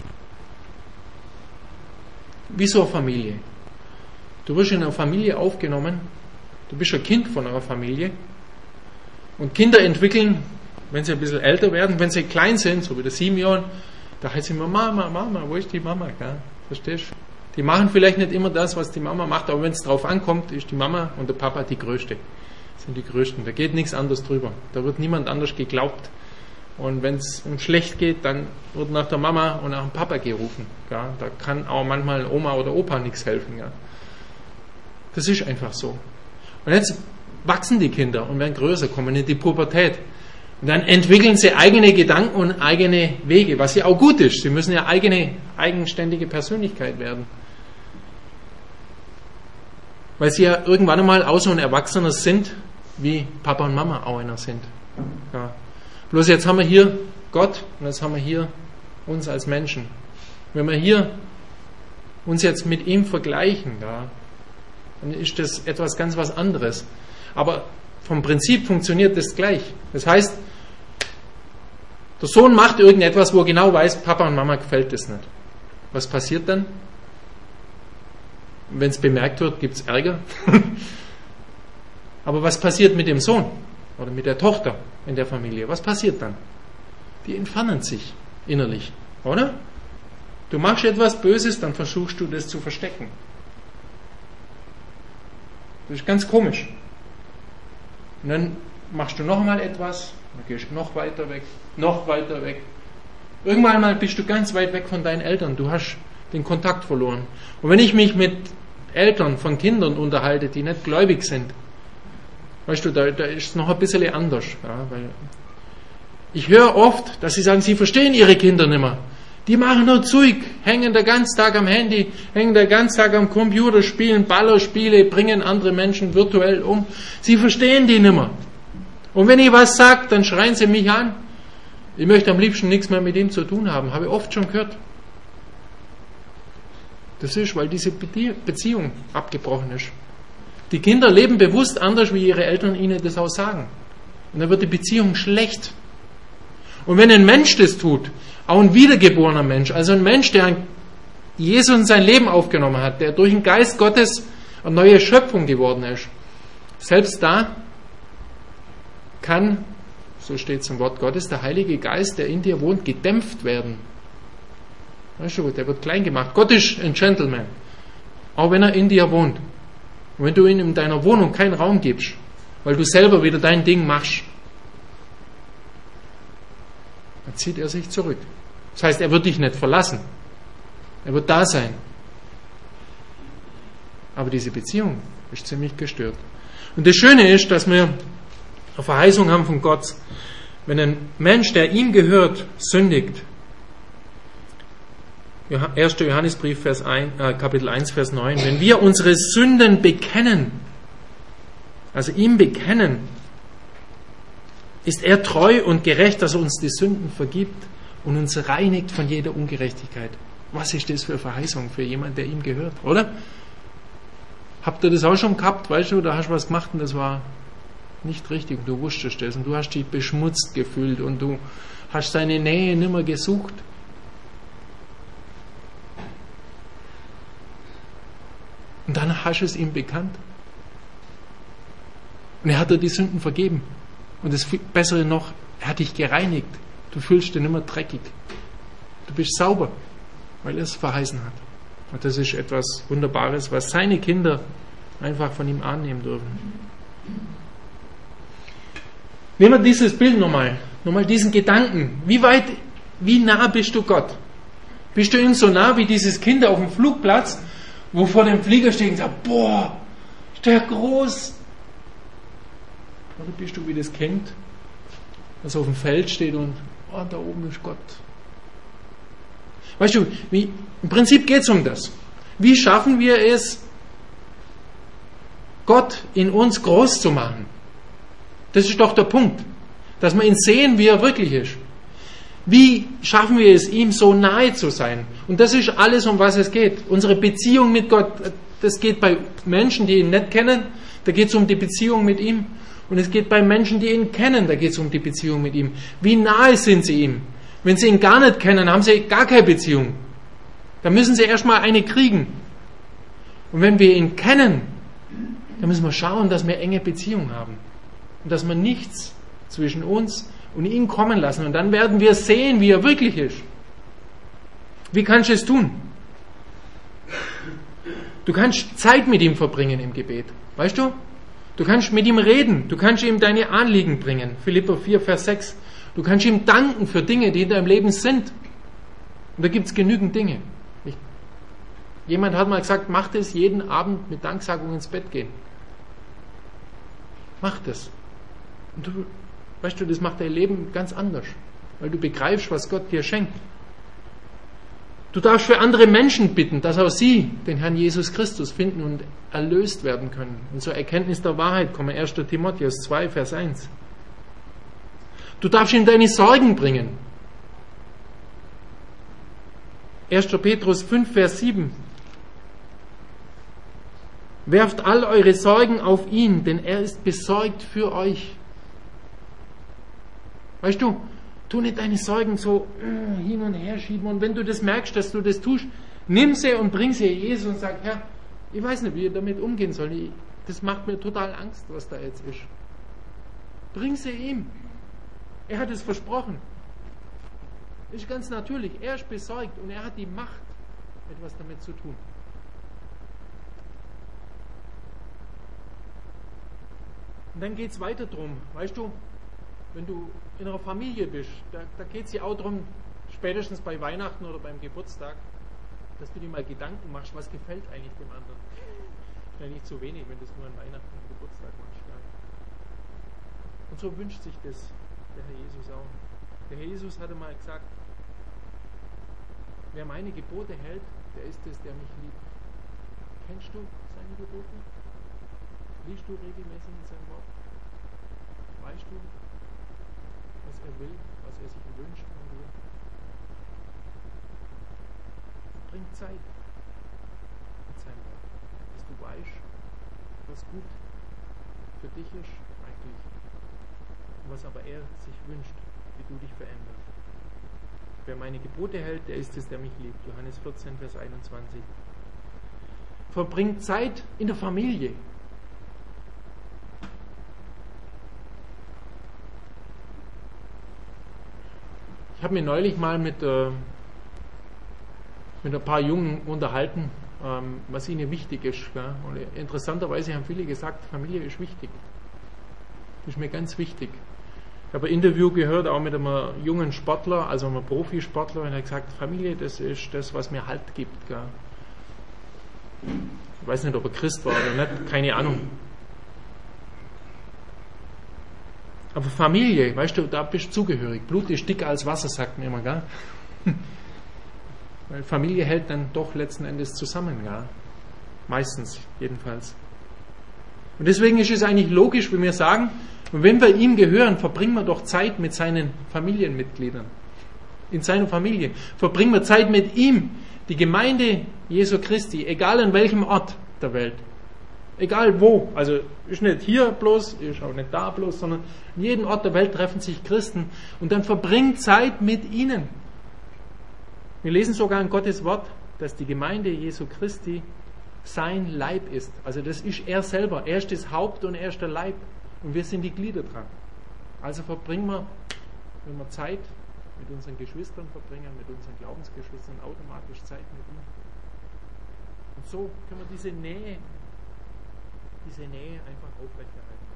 Wie so eine Familie. Du wirst in einer Familie aufgenommen, du bist ein Kind von einer Familie. Und Kinder entwickeln, wenn sie ein bisschen älter werden, wenn sie klein sind, so wie der Simeon, da heißt es immer, Mama, Mama, wo ist die Mama? Gell? Verstehst du? Die machen vielleicht nicht immer das, was die Mama macht, aber wenn es drauf ankommt, ist die Mama und der Papa die Größte. Sind die Größten. Da geht nichts anderes drüber. Da wird niemand anders geglaubt. Und wenn es um schlecht geht, dann wird nach der Mama und nach dem Papa gerufen. Gell? Da kann auch manchmal Oma oder Opa nichts helfen. Gell? Das ist einfach so. Und jetzt wachsen die Kinder und werden größer, kommen in die Pubertät. Und dann entwickeln sie eigene Gedanken und eigene Wege, was ja auch gut ist. Sie müssen ja eigene, eigenständige Persönlichkeit werden. Weil sie ja irgendwann einmal auch so ein Erwachsener sind, wie Papa und Mama auch einer sind. Ja. Bloß jetzt haben wir hier Gott und jetzt haben wir hier uns als Menschen. Wenn wir hier uns jetzt mit ihm vergleichen, ja, dann ist das etwas ganz was anderes. Aber vom Prinzip funktioniert das gleich. Das heißt, der Sohn macht irgendetwas, wo er genau weiß, Papa und Mama gefällt das nicht. Was passiert dann? Wenn es bemerkt wird, gibt es Ärger. Aber was passiert mit dem Sohn oder mit der Tochter in der Familie? Was passiert dann? Die entfernen sich innerlich, oder? Du machst etwas Böses, dann versuchst du das zu verstecken. Das ist ganz komisch. Und dann machst du nochmal etwas, dann gehst du noch weiter weg, noch weiter weg. Irgendwann mal bist du ganz weit weg von deinen Eltern. Du hast den Kontakt verloren. Und wenn ich mich mit Eltern von Kindern unterhalte, die nicht gläubig sind, weißt du, da, da ist es noch ein bisschen anders. Ja, weil ich höre oft, dass sie sagen, sie verstehen ihre Kinder nicht mehr. Die machen nur Zeug, hängen den ganzen Tag am Handy, hängen den ganzen Tag am Computer, spielen Ballerspiele, bringen andere Menschen virtuell um. Sie verstehen die nicht mehr. Und wenn ich was sage, dann schreien sie mich an. Ich möchte am liebsten nichts mehr mit ihm zu tun haben. Habe ich oft schon gehört. Das ist, weil diese Beziehung abgebrochen ist. Die Kinder leben bewusst anders, wie ihre Eltern ihnen das auch sagen. Und dann wird die Beziehung schlecht. Und wenn ein Mensch das tut, auch ein wiedergeborener Mensch, also ein Mensch, der Jesus in sein Leben aufgenommen hat, der durch den Geist Gottes eine neue Schöpfung geworden ist, selbst da kann, so steht es im Wort Gottes, der Heilige Geist, der in dir wohnt, gedämpft werden. Weißt du, der wird klein gemacht. Gott ist ein Gentleman, auch wenn er in dir wohnt. Und wenn du ihm in deiner Wohnung keinen Raum gibst, weil du selber wieder dein Ding machst, dann zieht er sich zurück. Das heißt, er wird dich nicht verlassen. Er wird da sein. Aber diese Beziehung ist ziemlich gestört. Und das Schöne ist, dass wir eine Verheißung haben von Gott. Wenn ein Mensch, der ihm gehört, sündigt, erster Johannesbrief, Vers eins, äh, Kapitel eins, Vers neun, wenn wir unsere Sünden bekennen, also ihm bekennen, ist er treu und gerecht, dass er uns die Sünden vergibt und uns reinigt von jeder Ungerechtigkeit. Was ist das für eine Verheißung für jemanden, der ihm gehört, oder? Habt ihr das auch schon gehabt, weißt du, da hast du was gemacht und das war nicht richtig, du wusstest das und du hast dich beschmutzt gefühlt und du hast seine Nähe nicht mehr gesucht. Und dann hast du es ihm bekannt. Und er hat dir die Sünden vergeben. Und das Bessere noch, er hat dich gereinigt. Du fühlst dich nicht mehr dreckig. Du bist sauber, weil er es verheißen hat. Und das ist etwas Wunderbares, was seine Kinder einfach von ihm annehmen dürfen. Nehmen wir dieses Bild nochmal, nochmal diesen Gedanken. Wie weit, wie nah bist du Gott? Bist du ihm so nah wie dieses Kind auf dem Flugplatz, wo vor dem Flieger steht und sagt, boah, ist der groß? Oder bist du wie das Kind, das auf dem Feld steht und, oh, da oben ist Gott. Weißt du, wie, im Prinzip geht es um das. Wie schaffen wir es, Gott in uns groß zu machen? Das ist doch der Punkt, dass wir ihn sehen, wie er wirklich ist. Wie schaffen wir es, ihm so nahe zu sein? Und das ist alles, um was es geht. Unsere Beziehung mit Gott, das geht bei Menschen, die ihn nicht kennen, da geht es um die Beziehung mit ihm. Und es geht bei Menschen, die ihn kennen, da geht es um die Beziehung mit ihm. Wie nahe sind sie ihm? Wenn sie ihn gar nicht kennen, haben sie gar keine Beziehung. Da müssen sie erstmal eine kriegen. Und wenn wir ihn kennen, dann müssen wir schauen, dass wir enge Beziehungen haben. Und dass wir nichts zwischen uns und ihn kommen lassen. Und dann werden wir sehen, wie er wirklich ist. Wie kannst du es tun? Du kannst Zeit mit ihm verbringen im Gebet. Weißt du? Du kannst mit ihm reden. Du kannst ihm deine Anliegen bringen. Philipper vier, Vers sechs. Du kannst ihm danken für Dinge, die in deinem Leben sind. Und da gibt es genügend Dinge. Ich, jemand hat mal gesagt, mach das jeden Abend mit Danksagung ins Bett gehen. Mach das. Und du, weißt du, das macht dein Leben ganz anders. Weil du begreifst, was Gott dir schenkt. Du darfst für andere Menschen bitten, dass auch sie den Herrn Jesus Christus finden und erlöst werden können. Und zur Erkenntnis der Wahrheit kommen. erster Timotheus zwei, Vers eins. Du darfst ihm deine Sorgen bringen. erster Petrus fünf, Vers sieben. Werft all eure Sorgen auf ihn, denn er ist besorgt für euch. Weißt du, tu nicht deine Sorgen so äh, hin und her schieben. Und wenn du das merkst, dass du das tust, nimm sie und bring sie Jesus und sag, Herr, ich weiß nicht, wie ich damit umgehen soll. Ich, das macht mir total Angst, was da jetzt ist. Bring sie ihm. Er hat es versprochen. Das ist ganz natürlich. Er ist besorgt und er hat die Macht, etwas damit zu tun. Und dann geht es weiter drum. Weißt du, wenn du in einer Familie bist, da, da geht es ja auch darum, spätestens bei Weihnachten oder beim Geburtstag, dass du dir mal Gedanken machst, was gefällt eigentlich dem anderen. Ist ja nicht so wenig, wenn du es nur an Weihnachten und Geburtstag machst. Ja. Und so wünscht sich das der Herr Jesus auch. Der Herr Jesus hatte mal gesagt, wer meine Gebote hält, der ist es, der mich liebt. Kennst du seine Gebote? Liest du regelmäßig in seinem Wort? Weißt du, was er will, was er sich wünscht von dir? Bring Zeit mit seinem Wort, dass du weißt, was gut für dich ist eigentlich. Was aber er sich wünscht, wie du dich veränderst. Wer meine Gebote hält, der ist es, der mich liebt. Johannes vierzehn, Vers einundzwanzig. Verbringt Zeit in der Familie. Ich habe mich neulich mal mit, äh, mit ein paar Jungen unterhalten, ähm, was ihnen wichtig ist. Gell? Und interessanterweise haben viele gesagt, Familie ist wichtig. Das ist mir ganz wichtig. Ich habe ein Interview gehört, auch mit einem jungen Sportler, also einem Profisportler, und er hat gesagt, Familie, das ist das, was mir Halt gibt. Gell? Ich weiß nicht, ob er Christ war oder nicht, keine Ahnung. Aber Familie, weißt du, da bist du zugehörig. Blut ist dicker als Wasser, sagt man immer, gell? Weil Familie hält dann doch letzten Endes zusammen, gell? Meistens, jedenfalls. Und deswegen ist es eigentlich logisch, wenn wir sagen, wenn wir ihm gehören, verbringen wir doch Zeit mit seinen Familienmitgliedern. In seiner Familie. Verbringen wir Zeit mit ihm. Die Gemeinde Jesu Christi, egal an welchem Ort der Welt. Egal wo. Also ist nicht hier bloß, ist auch nicht da bloß, sondern in jedem Ort der Welt treffen sich Christen und dann verbringt Zeit mit ihnen. Wir lesen sogar in Gottes Wort, dass die Gemeinde Jesu Christi sein Leib ist. Also das ist er selber. Er ist das Haupt und er ist der Leib. Und wir sind die Glieder dran. Also verbringen wir, wenn wir Zeit mit unseren Geschwistern verbringen, mit unseren Glaubensgeschwistern, automatisch Zeit mit ihnen. Und so können wir diese Nähe, diese Nähe einfach aufrechterhalten.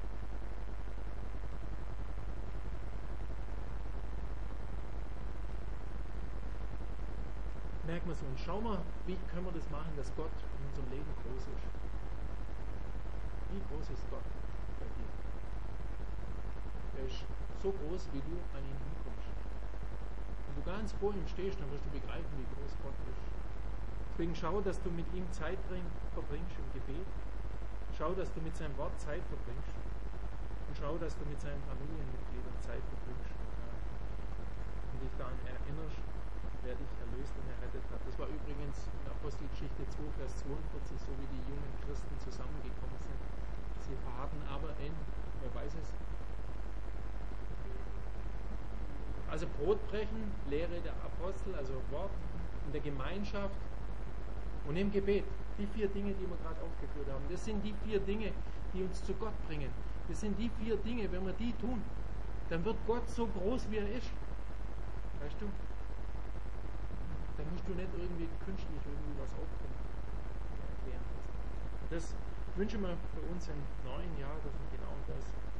Merken wir so und schauen wir, wie können wir das machen, dass Gott in unserem Leben groß ist. Wie groß ist Gott bei dir? Er ist so groß, wie du an ihn hinkommst. Wenn du ganz vor ihm stehst, dann wirst du begreifen, wie groß Gott ist. Deswegen schau, dass du mit ihm Zeit verbringst im Gebet. Schau, dass du mit seinem Wort Zeit verbringst. Und schau, dass du mit seinen Familienmitgliedern Zeit verbringst. Und dich daran erinnerst, wer dich erlöst und errettet hat. Das war übrigens in Apostelgeschichte zwei, Vers zweiundvierzig, so wie die jungen Christen zusammengekommen sind. Sie verharrten aber in, wer weiß es, also Brotbrechen, Lehre der Apostel, also Wort, in der Gemeinschaft und im Gebet. Die vier Dinge, die wir gerade aufgeführt haben, das sind die vier Dinge, die uns zu Gott bringen. Das sind die vier Dinge, wenn wir die tun, dann wird Gott so groß, wie er ist. Weißt du? Dann musst du nicht irgendwie künstlich irgendwie was aufbringen oder erklären. Das wünschen wir für uns im neuen Jahr, dass wir genau das